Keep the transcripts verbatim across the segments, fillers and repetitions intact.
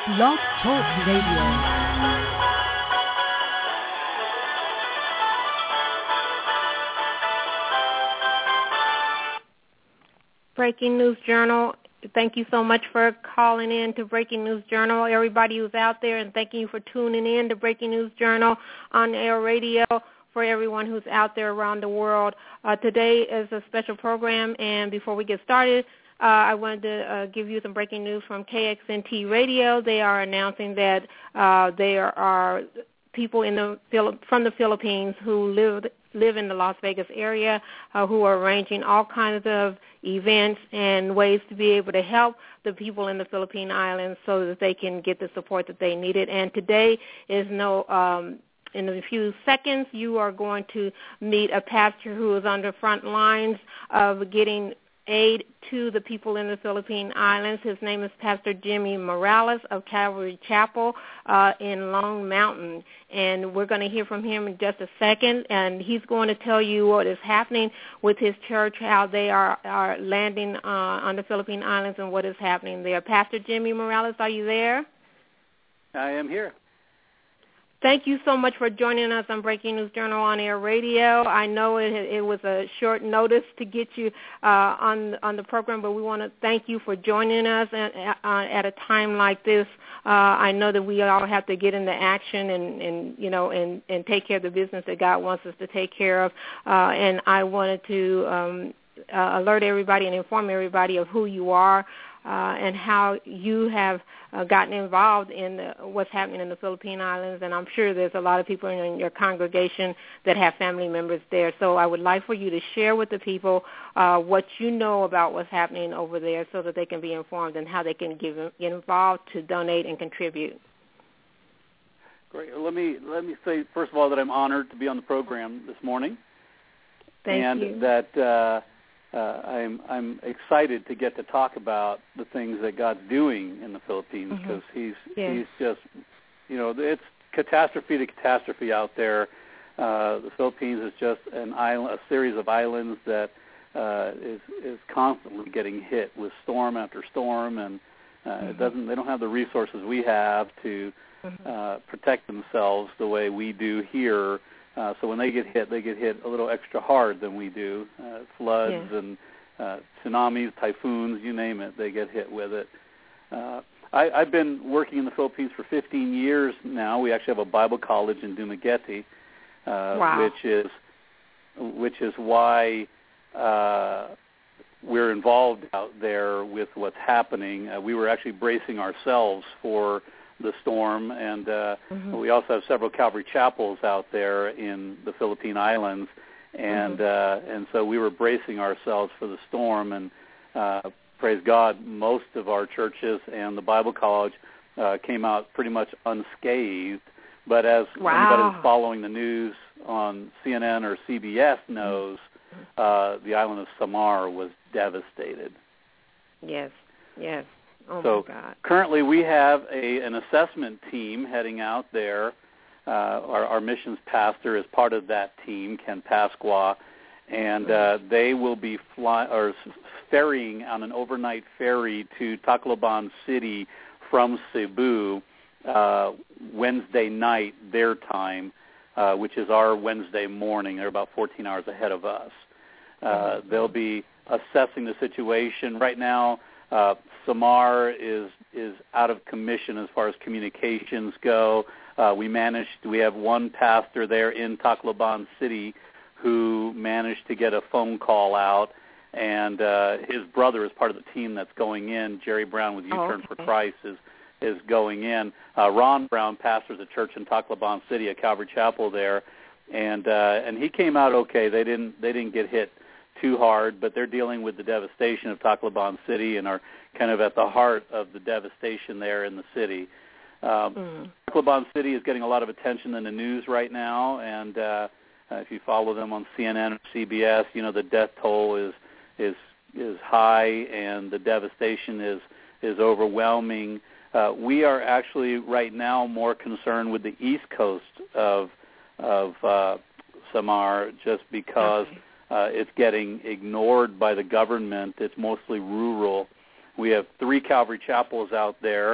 Blog Talk Radio. Breaking News Journal. Thank you so much for calling in to Breaking News Journal, everybody who's out there, and thank you for tuning in to Breaking News Journal on air radio for everyone who's out there around the world. Uh, today is a special program, and before we get started, uh, I wanted to uh, give you some breaking news from K X N T Radio. They are announcing that uh, there are people in the from the Philippines who live live in the Las Vegas area uh, who are arranging all kinds of events and ways to be able to help the people in the Philippine Islands so that they can get the support that they needed. And today is no, um, in a few seconds, you are going to meet a pastor who is on the front lines of getting aid to the people in the Philippine Islands. His name is Pastor Jimmy Morales of Calvary Chapel uh, in Long Mountain. And we're going to hear from him in just a second, and he's going to tell you what is happening with his church, how they are, are landing uh, on the Philippine Islands and what is happening there. Pastor Jimmy Morales, are you there? I am here. Thank you so much for joining us on Breaking News Journal on Air Radio. I know it, it was a short notice to get you uh, on on the program, but we want to thank you for joining us at, uh, at a time like this. Uh, I know that we all have to get into action and, and you know and, and take care of the business that God wants us to take care of. Uh, and I wanted to um, uh, alert everybody and inform everybody of who you are. Uh, and how you have uh, gotten involved in the, what's happening in the Philippine Islands. And I'm sure there's a lot of people in your congregation that have family members there. So I would like for you to share with the people uh, what you know about what's happening over there so that they can be informed and how they can give, get involved to donate and contribute. Great. Let me, let me say, first of all, that I'm honored to be on the program this morning. Thank and you. that uh, Uh, I'm I'm excited to get to talk about the things that God's doing in the Philippines because mm-hmm. he's yes. he's just, you know, it's catastrophe to catastrophe out there. Uh, the Philippines is just an island, a series of islands that uh, is is constantly getting hit with storm after storm, and uh, mm-hmm. it doesn't. They don't have the resources we have to mm-hmm. uh, protect themselves the way we do here. Uh, so when they get hit, they get hit a little extra hard than we do. Uh, floods yeah. and uh, tsunamis, typhoons, you name it, they get hit with it. Uh, I, I've been working in the Philippines for fifteen years now. We actually have a Bible college in Dumaguete, uh, wow. which is which is why uh, we're involved out there with what's happening. Uh, we were actually bracing ourselves for the storm, and uh, mm-hmm. we also have several Calvary chapels out there in the Philippine Islands, and mm-hmm. uh, and so we were bracing ourselves for the storm, and uh, praise God, most of our churches and the Bible college uh, came out pretty much unscathed, but as wow. anybody that's following the news on C N N or C B S knows, uh, the island of Samar was devastated. Yes, yes. Oh so my God. Currently we have a, an assessment team heading out there. Uh, our, our missions pastor is part of that team, Ken Pasqua, and uh, they will be fly, or ferrying on an overnight ferry to Tacloban City from Cebu uh, Wednesday night, their time, uh, which is our Wednesday morning. They're about fourteen hours ahead of us. Uh, mm-hmm. They'll be assessing the situation. Right now, Uh, Samar is is out of commission as far as communications go. Uh, we managed, we have one pastor there in Tacloban City who managed to get a phone call out, and uh, his brother is part of the team that's going in. Jerry Brown with U-Turn oh, okay. for Christ is is going in. Uh, Ron Brown pastors a church in Tacloban City, a Calvary Chapel there, and uh, and he came out okay. They didn't they didn't get hit too hard, but they're dealing with the devastation of Tacloban City and are kind of at the heart of the devastation there in the city. Um, mm. Tacloban City is getting a lot of attention in the news right now, and uh, uh, if you follow them on C N N or C B S, you know the death toll is is is high and the devastation is is overwhelming. Uh, we are actually right now more concerned with the east coast of of uh, Samar, just because. Okay. Uh, it's getting ignored by the government. It's mostly rural. We have three Calvary chapels out there.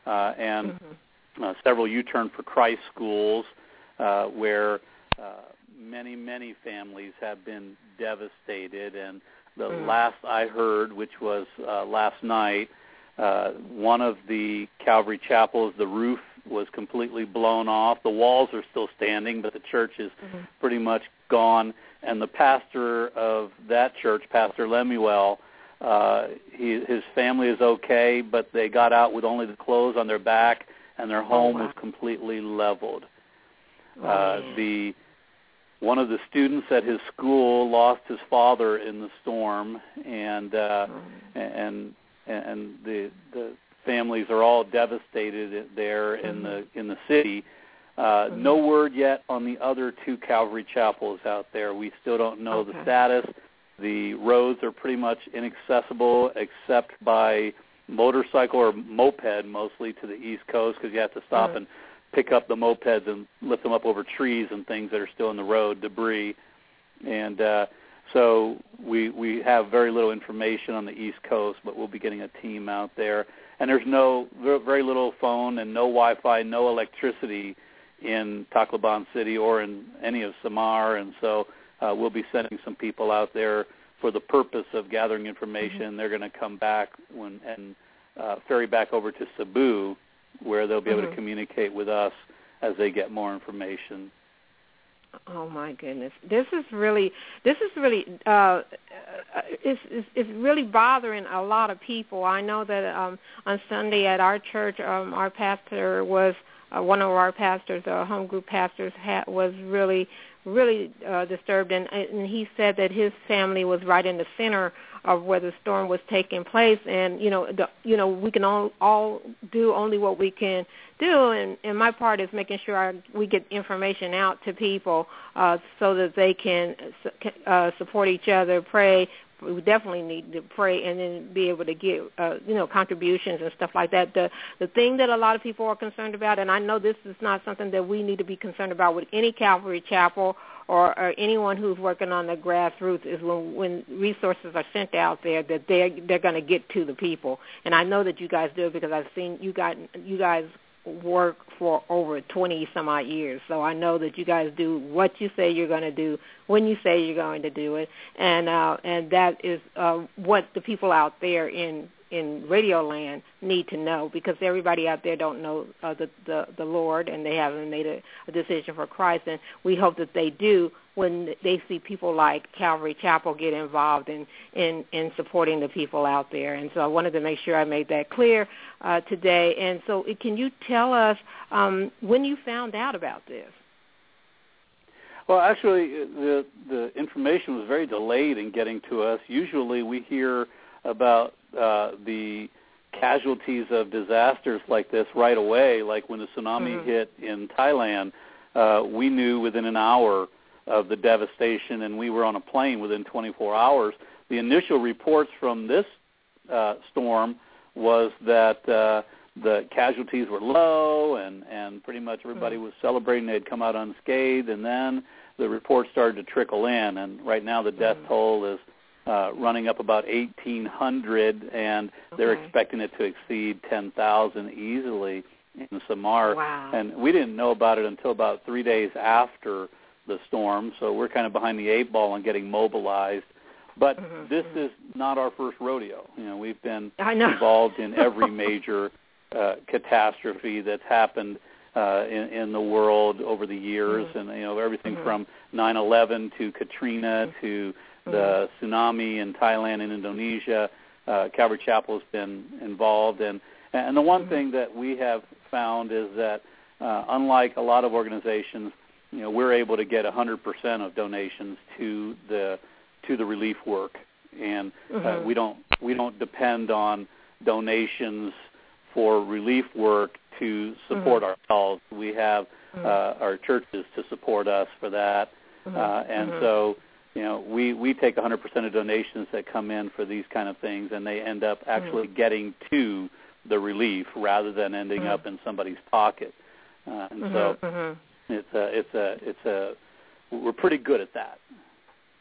uh, and mm-hmm. uh, several U-Turn for Christ schools uh, where uh, many, many families have been devastated. And the mm. last I heard, which was uh, last night, uh, one of the Calvary chapels, the roof was completely blown off. The walls are still standing, but the church is mm-hmm. pretty much gone. And the pastor of that church, Pastor Lemuel, uh, he, his family is okay, but they got out with only the clothes on their back, and their home oh, wow. was completely leveled. Oh, uh, the one of the students at his school lost his father in the storm, and uh, oh. and and the the families are all devastated there in mm-hmm. the in the city. Uh, mm-hmm. No word yet on the other two Calvary chapels out there. We still don't know okay. the status. The roads are pretty much inaccessible except by motorcycle or moped, mostly to the East Coast, because you have to stop mm-hmm. and pick up the mopeds and lift them up over trees and things that are still in the road, debris. And uh, so we we have very little information on the East Coast, but we'll be getting a team out there. And there's no very little phone and no Wi-Fi, no electricity in Tacloban City or in any of Samar, and so uh, we'll be sending some people out there for the purpose of gathering information. Mm-hmm. They're going to come back when, and uh, ferry back over to Cebu, where they'll be mm-hmm. able to communicate with us as they get more information. Oh my goodness, this is really this is really uh, it's, it's it's really bothering a lot of people. I know that um, on Sunday at our church, um, our pastor was uh, one of our pastors, our home group pastors, ha- was really really uh, disturbed, and, and he said that his family was right in the center of where the storm was taking place, and you know, the, you know, we can all, all do only what we can do, and, and my part is making sure I, we get information out to people uh, so that they can uh, support each other, pray. We definitely need to pray and then be able to get, uh, you know, contributions and stuff like that. The the thing that a lot of people are concerned about, and I know this is not something that we need to be concerned about with any Calvary Chapel or, or anyone who's working on the grassroots, is when, when resources are sent out there that they're they're going to get to the people. And I know that you guys do it because I've seen you guys you guys work for over twenty some odd years, so I know that you guys do what you say you're going to do when you say you're going to do it, and uh, and that is uh, what the people out there in in Radio Land need to know, because everybody out there don't know uh, the, the the Lord, and they haven't made a, a decision for Christ, and we hope that they do when they see people like Calvary Chapel get involved in, in, in supporting the people out there. And so I wanted to make sure I made that clear uh, today. And so can you tell us um, when you found out about this? Well, actually, the the information was very delayed in getting to us. Usually we hear about uh, the casualties of disasters like this right away, like when the tsunami mm-hmm. hit in Thailand. Uh, we knew within an hour of the devastation, and we were on a plane within twenty-four hours. The initial reports from this uh, storm was that uh, the casualties were low, and, and pretty much everybody was celebrating they had come out unscathed, and then the reports started to trickle in, and right now the death toll is uh, running up about eighteen hundred, and okay. they're expecting it to exceed ten thousand easily in Samar. Wow. And we didn't know about it until about three days after the storm, so we're kind of behind the eight ball on getting mobilized. But mm-hmm, this mm-hmm. is not our first rodeo. You know, we've been involved in every major uh, catastrophe that's happened uh, in, in the world over the years, mm-hmm. and you know everything mm-hmm. from nine eleven to Katrina mm-hmm. to the mm-hmm. tsunami in Thailand and Indonesia. Uh, Calvary Chapel has been involved, and and the one mm-hmm. thing that we have found is that uh, unlike a lot of organizations, you know, we're able to get one hundred percent of donations to the to the relief work, and mm-hmm. uh, we don't we don't depend on donations for relief work to support mm-hmm. ourselves. We have mm-hmm. uh, our churches to support us for that, mm-hmm. uh, and mm-hmm. so you know we we take one hundred percent of donations that come in for these kind of things, and they end up actually mm-hmm. getting to the relief rather than ending mm-hmm. up in somebody's pocket, uh, and mm-hmm. so. Mm-hmm. It's a, it's a, it's a, we're pretty good at that.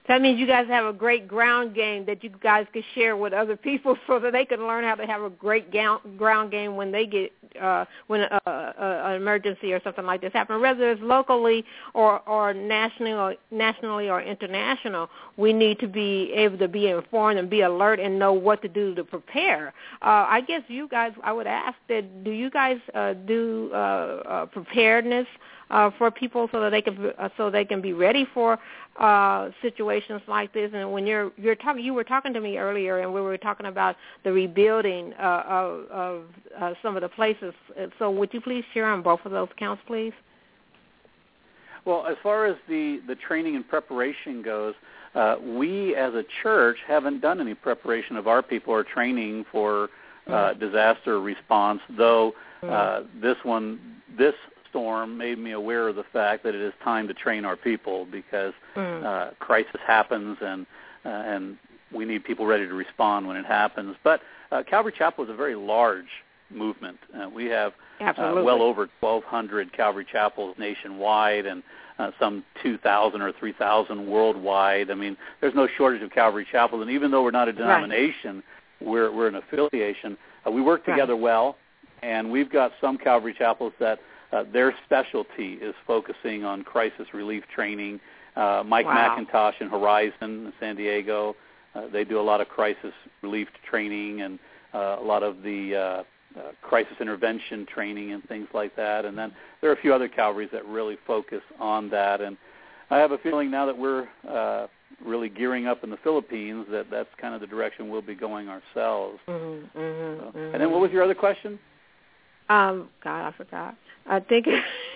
That means you guys have a great ground game that you guys could share with other people so that they can learn how to have a great ground game when they get uh, when a, a, an emergency or something like this happens. Whether it's locally or, or nationally or nationally or international, we need to be able to be informed and be alert and know what to do to prepare. Uh, I guess you guys, I would ask that, do you guys uh, do uh, uh, preparedness Uh, for people so that they can uh, so they can be ready for uh, situations like this? And when you're you're talking, you were talking to me earlier, and we were talking about the rebuilding uh, of, of uh, some of the places. So would you please share on both of those counts, please? Well, as far as the, the training and preparation goes, uh, we as a church haven't done any preparation of our people or training for uh, mm-hmm. disaster response. Though uh, mm-hmm. this one this storm made me aware of the fact that it is time to train our people because mm. uh, crisis happens and uh, and we need people ready to respond when it happens. But uh, Calvary Chapel is a very large movement. Uh, we have uh, well over twelve hundred Calvary Chapels nationwide and uh, some two thousand or three thousand worldwide. I mean, there's no shortage of Calvary Chapels, and even though we're not a denomination, right. we're we're an affiliation. Uh, we work together right. well, and we've got some Calvary Chapels that Uh, their specialty is focusing on crisis relief training. Uh, Mike wow. McIntosh and Horizon in San Diego, uh, they do a lot of crisis relief training and uh, a lot of the uh, uh, crisis intervention training and things like that. And then there are a few other Calvaries that really focus on that. And I have a feeling now that we're uh, really gearing up in the Philippines that that's kind of the direction we'll be going ourselves. Mm-hmm, mm-hmm, so, mm-hmm. And then what was your other question? Um, God, I forgot. I think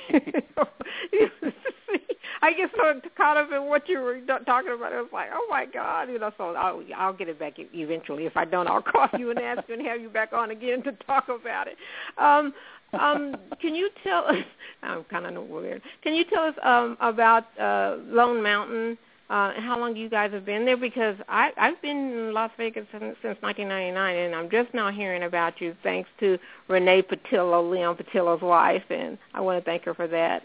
I get so caught up in what you were talking about. It was like, oh my God, you know. So I'll, I'll get it back eventually. If I don't, I'll call you and ask you and have you back on again to talk about it. Um, um, can you tell us? I'm kind of weird. Can you tell us um, about uh, Lone Mountain? Uh, and how long you guys have been there? Because I, I've been in Las Vegas since, since nineteen ninety-nine, and I'm just now hearing about you thanks to Renee Patillo, Leon Patillo's wife, and I want to thank her for that.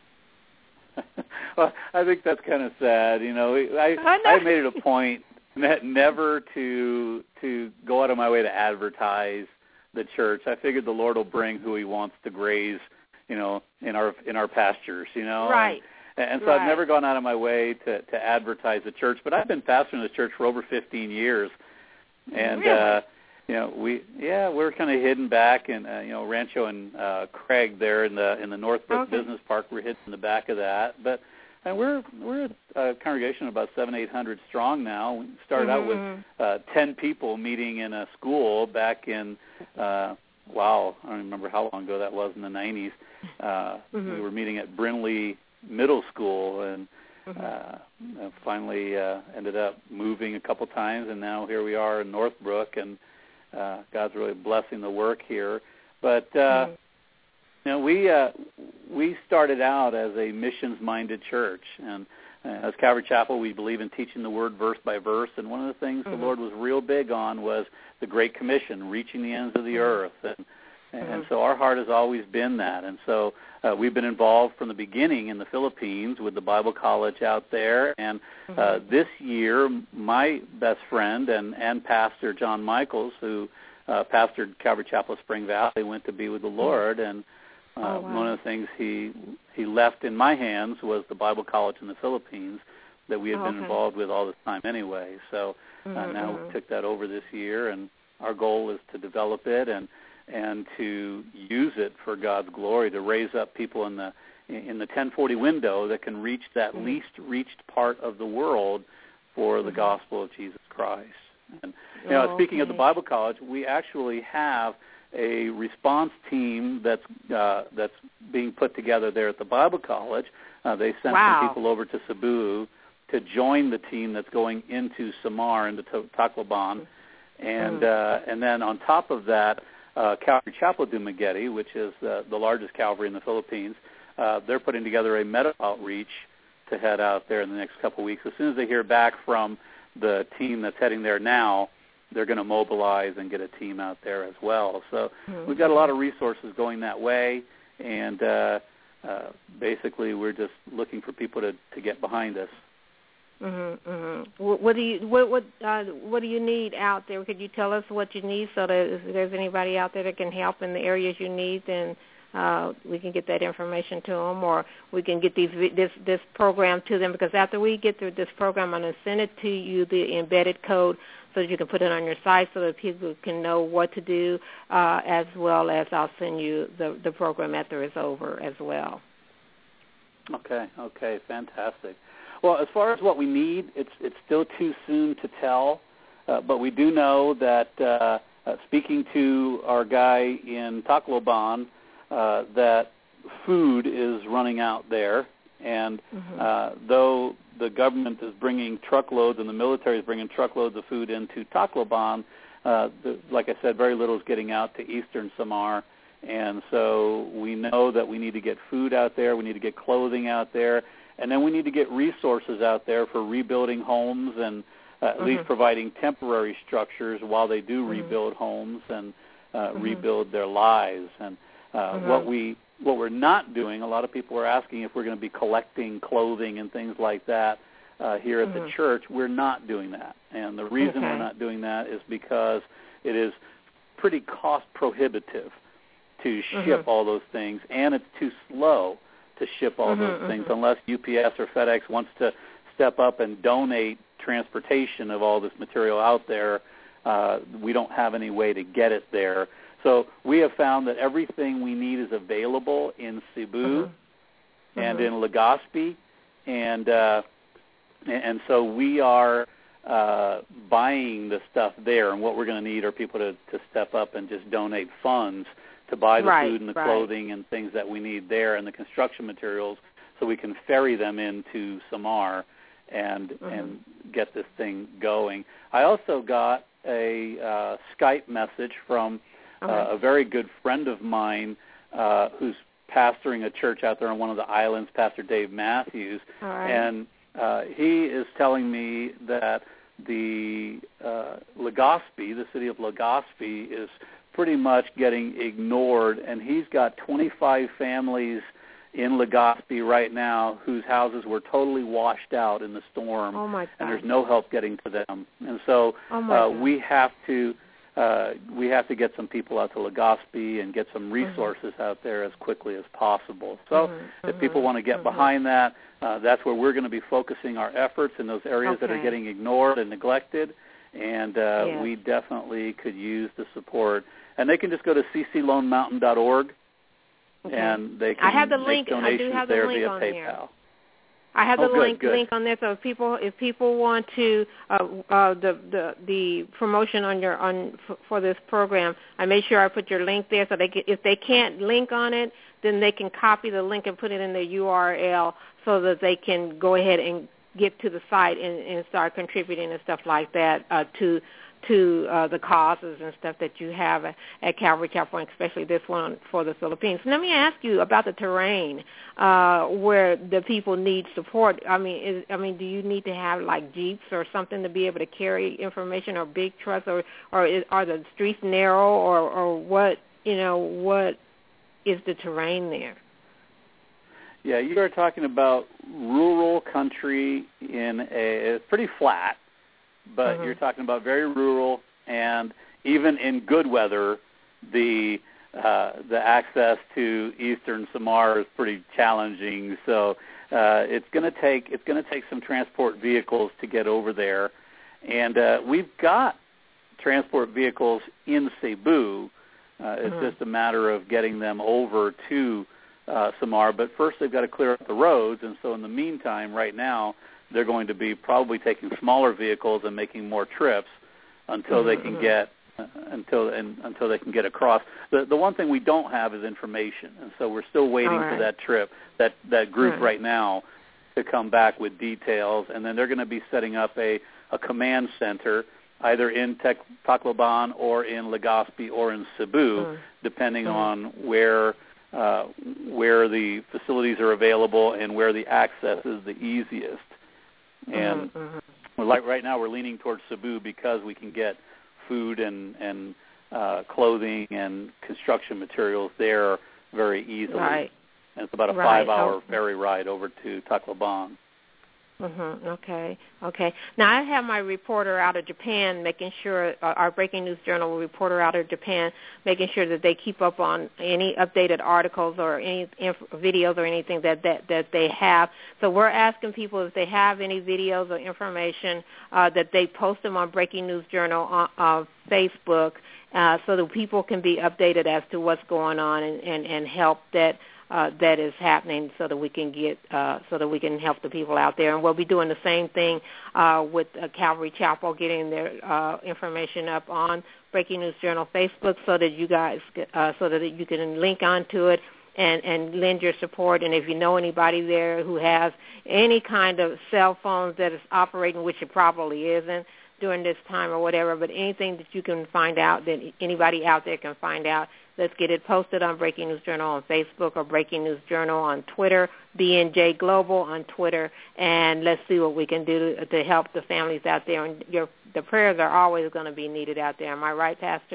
Well, I think that's kind of sad. You know, I, I, know. I made it a point never to to go out of my way to advertise the church. I figured the Lord will bring who He wants to graze, you know, in our in our pastures. You know, right. And, And so right. I've never gone out of my way to, to advertise the church, but I've been pastoring the church for over fifteen years. And, really? uh, you know, we, yeah, we're kind of hidden back in, uh, you know, Rancho and uh, Craig there in the in the Northbrook okay. Business Park. We're hidden in the back of that. But and we're we're a congregation of about seven, eight hundred strong now. We started mm-hmm. out with uh, ten people meeting in a school back in, uh, wow, I don't remember how long ago that was, in the nineties. Uh, mm-hmm. We were meeting at Brinley Middle School, and mm-hmm. uh, finally uh, ended up moving a couple times, and now here we are in Northbrook, and uh, God's really blessing the work here. But uh, mm-hmm. you know, we uh, we started out as a missions-minded church, and uh, as Calvary Chapel, we believe in teaching the Word verse by verse. And one of the things mm-hmm. the Lord was real big on was the Great Commission, reaching the ends of the earth, and and mm-hmm. so our heart has always been that. And so uh, we've been involved from the beginning in the Philippines with the Bible College out there. And uh, mm-hmm. this year, my best friend and, and pastor, John Michaels, who uh, pastored Calvary Chapel Spring Valley, went to be with the Lord. And uh, oh, wow. one of the things he he left in my hands was the Bible College in the Philippines that we had oh, been okay. involved with all this time anyway. So uh, mm-hmm. now we took that over this year, and our goal is to develop it and and to use it for God's glory, to raise up people in the in the ten forty window that can reach that mm-hmm. least reached part of the world for the mm-hmm. gospel of Jesus Christ. And you know, oh, speaking okay. of the Bible College, we actually have a response team that's uh, that's being put together there at the Bible College. Uh, they sent wow. some people over to Cebu to join the team that's going into Samar, into Tacloban, and mm. uh, and then on top of that, Uh, Calvary Chapel Dumaguete, which is uh, the largest Calvary in the Philippines, uh, they're putting together a medical outreach to head out there in the next couple of weeks. As soon as they hear back from the team that's heading there now, they're going to mobilize and get a team out there as well. So mm-hmm. we've got a lot of resources going that way, and uh, uh, basically we're just looking for people to, to get behind us. Mm-hmm, mm-hmm. What, what do you what what uh, what do you need out there? Could you tell us what you need so that if there's anybody out there that can help in the areas you need, then uh, we can get that information to them, or we can get these this this program to them. Because after we get through this program, I'm going to send it to you, the embedded code, so that you can put it on your site so that people can know what to do, uh, as well as I'll send you the the program after it's over as well. Okay. Okay. Fantastic. Well, as far as what we need, it's it's still too soon to tell, uh, but we do know that uh, uh, speaking to our guy in Tacloban, uh, that food is running out there, and mm-hmm. uh, though the government is bringing truckloads and the military is bringing truckloads of food into Tacloban, uh, the, like I said, very little is getting out to eastern Samar, and so we know that we need to get food out there, we need to get clothing out there. And then we need to get resources out there for rebuilding homes and uh, at mm-hmm. least providing temporary structures while they do mm-hmm. rebuild homes and uh, mm-hmm. rebuild their lives. And uh, mm-hmm. what we what we're not doing, a lot of people are asking if we're going to be collecting clothing and things like that uh, here mm-hmm. at the church. We're not doing that. And the reason okay. we're not doing that is because it is pretty cost prohibitive to ship mm-hmm. all those things, and it's too slow to ship all mm-hmm, those things, mm-hmm. unless U P S or FedEx wants to step up and donate transportation of all this material out there. Uh, we don't have any way to get it there. So we have found that everything we need is available in Cebu mm-hmm. and mm-hmm. in Legazpi, and uh, and so we are uh, buying the stuff there, and what we're going to need are people to, to step up and just donate funds to buy the right, food and the right. clothing and things that we need there and the construction materials so we can ferry them into Samar and mm-hmm. and get this thing going. I also got a uh, Skype message from okay. uh, a very good friend of mine uh, who's pastoring a church out there on one of the islands, Pastor Dave Matthews, All right. and uh, he is telling me that the uh, Legazpi, the city of Legazpi, is pretty much getting ignored, and he's got twenty-five families in Legazpi right now whose houses were totally washed out in the storm, oh my and there's no help getting to them. And so oh uh, we have to uh, we have to get some people out to Legazpi and get some resources mm-hmm. out there as quickly as possible. So mm-hmm. if people want to get mm-hmm. behind that, uh, that's where we're going to be focusing our efforts in those areas okay. that are getting ignored and neglected, and uh, yes. we definitely could use the support. And they can just go to c c lone mountain dot org, okay. and they can I have the make link. donations I do have the there link via on PayPal. There. I have the oh, good, link good. link on there. So if people if people want to uh, uh, the the the promotion on your on for, for this program, I made sure I put your link there so they can, if they can't link on it, then they can copy the link and put it in their U R L so that they can go ahead and get to the site and, and start contributing and stuff like that uh, to. to uh, the causes and stuff that you have at, at Calvary California, especially this one for the Philippines. Let me ask you about the terrain uh, where the people need support. I mean, is, I mean, do you need to have like jeeps or something to be able to carry information, or big trucks, or or is, are the streets narrow, or or what? You know, what is the terrain there? Yeah, you are talking about rural country in a it's pretty flat. But mm-hmm. you're talking about very rural, and even in good weather, the uh, the access to eastern Samar is pretty challenging. So uh, it's going to take it's going to take some transport vehicles to get over there, and uh, we've got transport vehicles in Cebu. Uh, it's mm-hmm. just a matter of getting them over to uh, Samar. But first, they've got to clear up the roads, and so in the meantime, right now, they're going to be probably taking smaller vehicles and making more trips until mm-hmm. they can get uh, until and until they can get across. The the one thing we don't have is information, and so we're still waiting right. for that trip, that that group right. right now, to come back with details, and then they're going to be setting up a, a command center either in Tacloban or in Legazpi or in Cebu, mm-hmm. depending mm-hmm. on where uh, where the facilities are available and where the access is the easiest. And mm-hmm. like right now, we're leaning towards Cebu because we can get food and and uh, clothing and construction materials there very easily. Right. And it's about a right. five-hour oh. ferry ride over to Tacloban. Mm-hmm. Okay. Okay. Now I have my reporter out of Japan making sure uh, our Breaking News Journal reporter out of Japan making sure that they keep up on any updated articles or any inf- videos or anything that, that that they have. So we're asking people if they have any videos or information uh, that they post them on Breaking News Journal on uh, Facebook, uh, so that people can be updated as to what's going on and, and, and help that. Uh, that is happening, so that we can get, uh, so that we can help the people out there, and we'll be doing the same thing uh, with uh, Calvary Chapel, getting their uh, information up on Breaking News Journal Facebook, so that you guys, uh, so that you can link onto it and, and lend your support. And if you know anybody there who has any kind of cell phones that is operating, which it probably isn't during this time or whatever, but anything that you can find out, that anybody out there can find out. Let's get it posted on Breaking News Journal on Facebook or Breaking News Journal on Twitter, B N J Global on Twitter, and let's see what we can do to, to help the families out there. And your, the prayers are always going to be needed out there. Am I right, Pastor?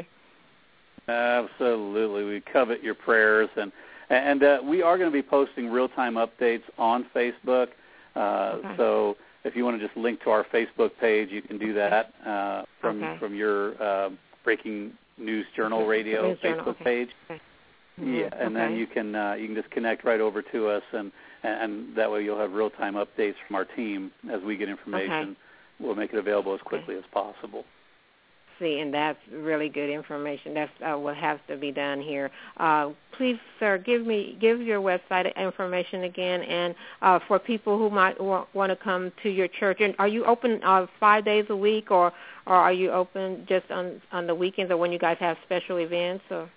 Absolutely. We covet your prayers, and and uh, we are going to be posting real-time updates on Facebook. Uh, okay. So if you want to just link to our Facebook page, you can do that uh, from okay. from your uh, Breaking News Journal Radio News Facebook Journal. Okay. page. Okay. Mm-hmm. Yeah, and okay. then you can uh, you can just connect right over to us, and and that way you'll have real time updates from our team as we get information. Okay. We'll make it available as quickly okay. as possible. See, and that's really good information. That's uh, what has to be done here. Uh, please, sir, give me give your website information again, and uh, for people who might wa- want to come to your church. And are you open uh, five days a week, or, or are you open just on on the weekends, or when you guys have special events? Or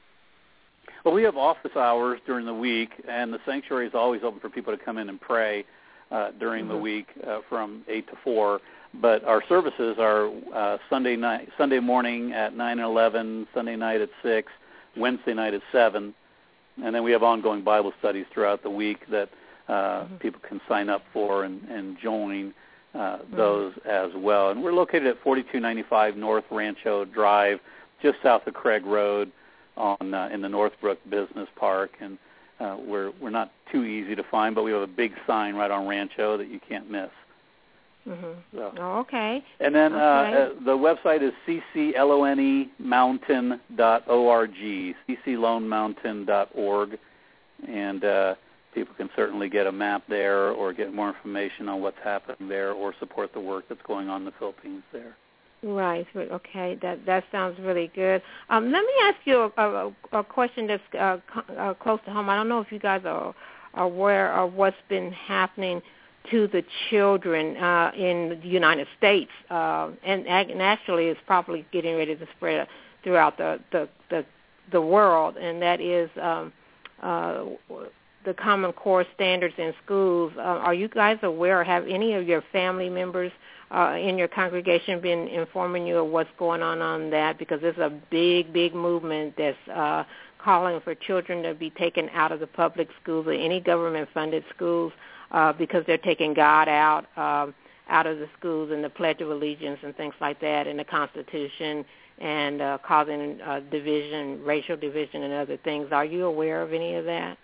well, we have office hours during the week, and the sanctuary is always open for people to come in and pray uh, during mm-hmm. the week uh, from eight to four. But our services are uh, Sunday night, Sunday morning at nine and eleven, Sunday night at six, Wednesday night at seven, and then we have ongoing Bible studies throughout the week that uh, mm-hmm. people can sign up for and, and join uh, mm-hmm. those as well. And we're located at forty-two ninety-five North Rancho Drive, just south of Craig Road, on uh, in the Northbrook Business Park, and uh, we're we're not too easy to find, but we have a big sign right on Rancho that you can't miss. Mm-hmm. So. Oh, okay. And then okay. uh, uh, the website is c c lone mountain dot org, c c lone mountain dot org, and uh, people can certainly get a map there or get more information on what's happening there or support the work that's going on in the Philippines there. Right. Okay. That that sounds really good. Um, let me ask you a, a, a question that's uh, uh, close to home. I don't know if you guys are aware of what's been happening to the children uh, in the United States, uh, and, and actually it's probably getting ready to spread throughout the the, the, the world, and that is um, uh, the Common Core standards in schools. Uh, are you guys aware, or have any of your family members uh, in your congregation been informing you of what's going on on that? Because it's a big, big movement that's uh, calling for children to be taken out of the public schools or any government-funded schools, Uh, because they're taking God out uh, out of the schools and the Pledge of Allegiance and things like that, and the Constitution, and uh, causing uh, division, racial division, and other things. Are you aware of any of that?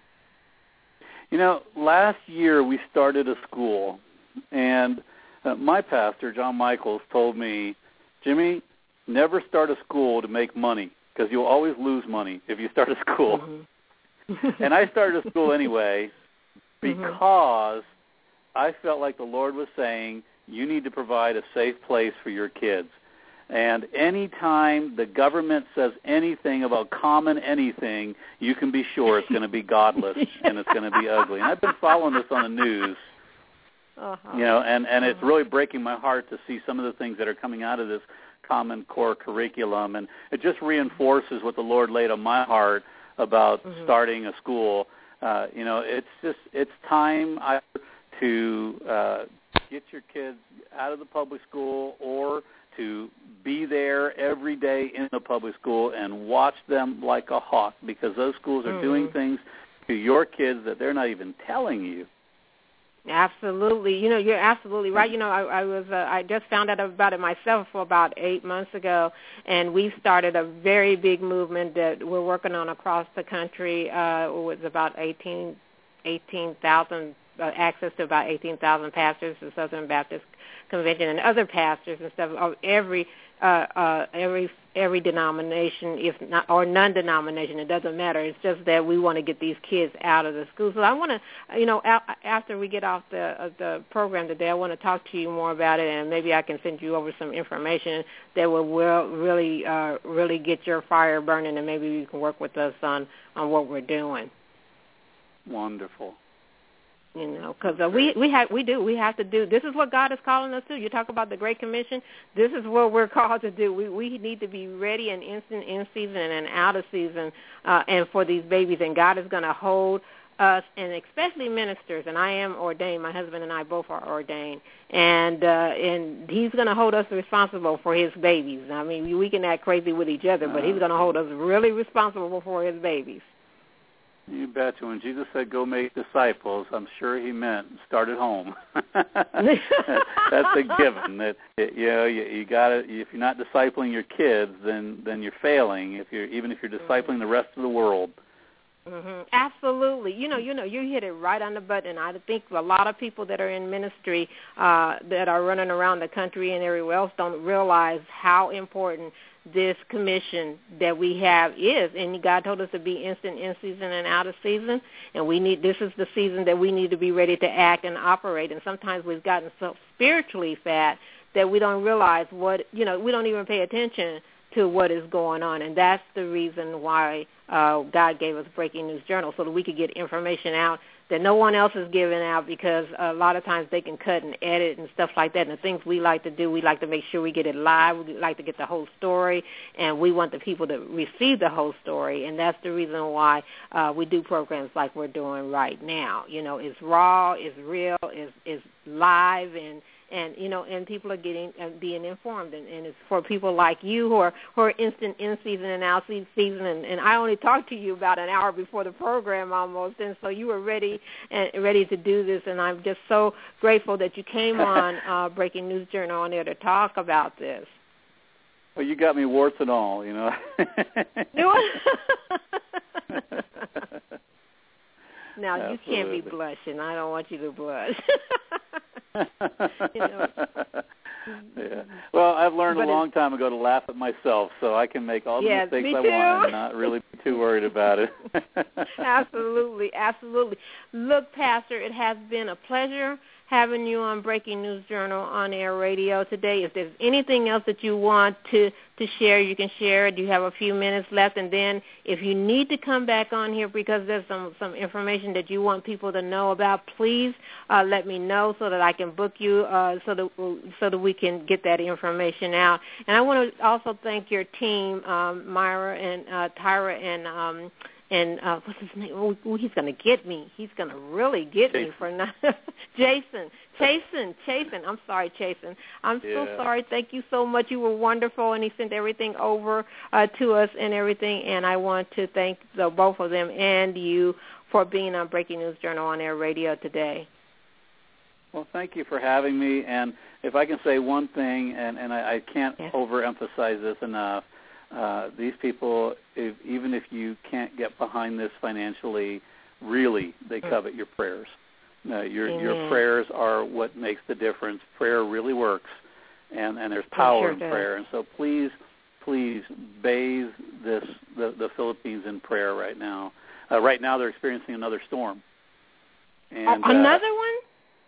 You know, last year we started a school, and uh, my pastor, John Michaels, told me, Jimmy, never start a school to make money, because you'll always lose money if you start a school. Mm-hmm. And I started a school anyway, because mm-hmm. I felt like the Lord was saying, you need to provide a safe place for your kids. And any time the government says anything about common anything, you can be sure it's going to be godless and it's going to be ugly. And I've been following this on the news, uh-huh. you know, and, and uh-huh. it's really breaking my heart to see some of the things that are coming out of this Common Core curriculum. And it just reinforces what the Lord laid on my heart about mm-hmm. starting a school. Uh, you know, it's just, it's time to uh, get your kids out of the public school, or to be there every day in the public school and watch them like a hawk, because those schools are mm-hmm. doing things to your kids that they're not even telling you. Absolutely. You know, you're absolutely right. You know, I, I was uh, I just found out about it myself for about eight months ago, and we started a very big movement that we're working on across the country. Uh, it was about eighteen thousand uh, access to about eighteen thousand pastors, the Southern Baptist Convention, and other pastors and stuff of every uh, uh, every every denomination, if not or non-denomination. It doesn't matter. It's just that we want to get these kids out of the schools. So I want to, you know, a- after we get off the uh, the program today, I want to talk to you more about it, and maybe I can send you over some information that will, will really uh, really get your fire burning, and maybe you can work with us on, on what we're doing. Wonderful. You know, because uh, we we have we do we have to do. This is what God is calling us to. You talk about the Great Commission. This is what we're called to do. We we need to be ready and instant in season and out of season, uh, and for these babies. And God is going to hold us, and especially ministers. And I am ordained. My husband and I both are ordained, and uh, and He's going to hold us responsible for His babies. I mean, we can act crazy with each other, but He's going to hold us really responsible for His babies. You betcha. When Jesus said, "Go make disciples," I'm sure He meant start at home. That's a given. That you know, you, you got to. If you're not discipling your kids, then then you're failing. If you're even if you're discipling the rest of the world. Mm-hmm. Absolutely. You know, you know, you hit it right on the button. I think a lot of people that are in ministry uh, that are running around the country and everywhere else don't realize how important this commission that we have is. And God told us to be instant in season and out of season, and we need this is the season that we need to be ready to act and operate. And sometimes we've gotten so spiritually fat that we don't realize what, you know, we don't even pay attention to what is going on. And that's the reason why uh, God gave us Breaking News Journal, so that we could get information out that no one else is giving out, because a lot of times they can cut and edit and stuff like that. And the things we like to do, we like to make sure we get it live. We like to get the whole story, and we want the people to receive the whole story. And that's the reason why uh, we do programs like we're doing right now. You know, it's raw, it's real, it's, it's live, and And, you know, and people are getting uh, being informed, and, and it's for people like you who are who are instant in season and out season. And, and I only talked to you about an hour before the program almost, and so you were ready and ready to do this. And I'm just so grateful that you came on uh, Breaking News Journal on there to talk about this. Well, you got me warts and all, you know. Now, Absolutely. You can't be blushing. I don't want you to blush. You know. Yeah. Well, I've learned But a long time ago to laugh at myself, so I can make all the yes, mistakes me I too. want and not really be too worried about it. Absolutely, absolutely. Look, Pastor, it has been a pleasure having you on Breaking News Journal on air radio today. If there's anything else that you want to, to share, you can share it. You have a few minutes left. And then if you need to come back on here because there's some, some information that you want people to know about, please uh, let me know so that I can book you uh, so that so that we can get that information out. And I want to also thank your team, um, Myra and uh, Tyra and um, And uh, what's his name? Oh, oh, he's going to get me. He's going to really get Jason. me for not Jason. Chasen. Chasen. I'm sorry, Chasen. I'm yeah. so sorry. Thank you so much. You were wonderful, and he sent everything over uh, to us and everything. And I want to thank the, both of them and you for being on Breaking News Journal on air radio today. Well, thank you for having me. And if I can say one thing, and, and I, I can't yes. overemphasize this enough, Uh, these people, if, even if you can't get behind this financially, really, they covet your prayers. Uh, your Amen. your prayers are what makes the difference. Prayer really works, and, and there's power sure in does. prayer. And so please, please bathe this the, the Philippines in prayer right now. Uh, right now they're experiencing another storm. And, another uh, one?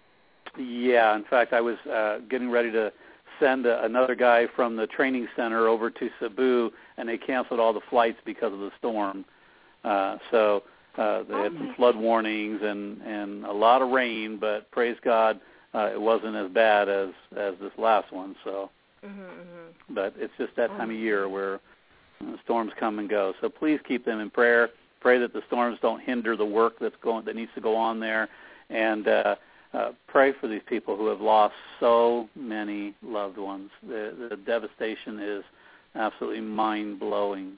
Yeah. In fact, I was uh, getting ready to send a, another guy from the training center over to Cebu, and they canceled all the flights because of the storm. Uh, so uh, they had Okay. some flood warnings and, and a lot of rain, but praise God, uh, it wasn't as bad as, as this last one. So, Mm-hmm, mm-hmm. but it's just that time of year where uh, storms come and go. So please keep them in prayer. Pray that the storms don't hinder the work that's going that needs to go on there, and uh, Uh, pray for these people who have lost so many loved ones. The, the devastation is absolutely mind-blowing.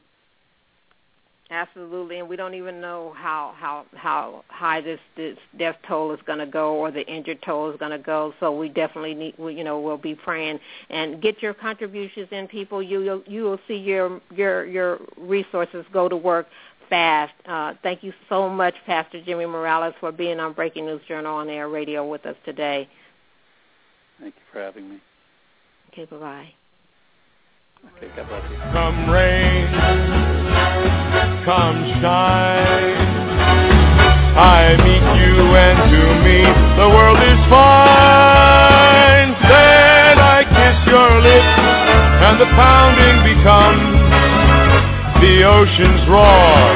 Absolutely, and we don't even know how how how high this, this death toll is going to go, or the injured toll is going to go. So we definitely need, we, you know, we'll be praying and get your contributions in, people. You you'll, you will see your your your resources go to work fast. Uh, thank you so much, Pastor Jimmy Morales, for being on Breaking News Journal on Air Radio with us today. Thank you for having me. Okay, bye-bye. Okay, God bless you. Come rain, come shine, I meet you and to me the world is fine. Then I kiss your lips and the pounding becomes the ocean's roar.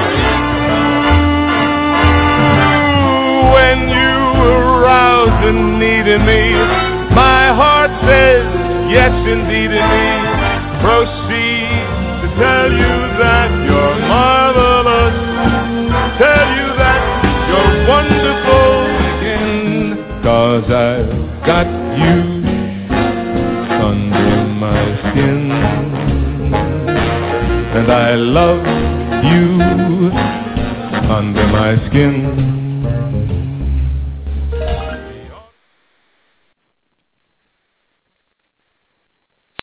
When you arouse the need in me, my heart says yes indeed in me. Proceed to tell you that you're marvelous, tell you that you're wonderful again, 'cause I've got you under my skin, and I love you under my skin.